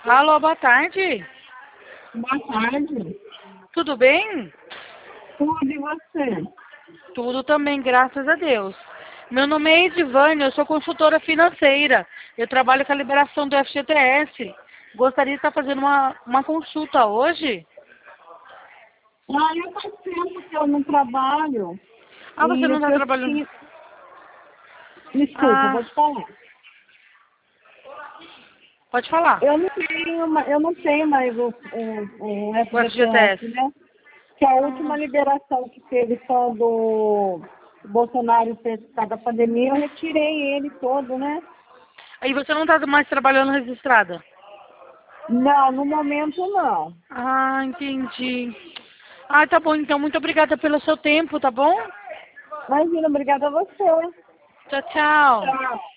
Alô, boa tarde. Boa tarde. Tudo bem? Tudo e você? Tudo também, graças a Deus. Meu nome é Edivane, eu sou consultora financeira. Eu trabalho com a liberação do FGTS. Gostaria de estar fazendo uma consulta hoje. Eu faz tempo que eu não trabalho Ah, você e não eu está trabalhando? preciso... Desculpa, vou Ah, te falar. pode falar. Eu não tenho mais o O FGTS. FGTS, né? Que a última liberação que teve quando o Bolsonaro fez por causa da pandemia, eu retirei ele todo, né? Aí você não está mais trabalhando registrada? Não, no momento não. Ah, entendi. Ah, tá bom, então. Muito obrigada pelo seu tempo, tá bom? Imagina, obrigada a você. Tchau, tchau. Tchau.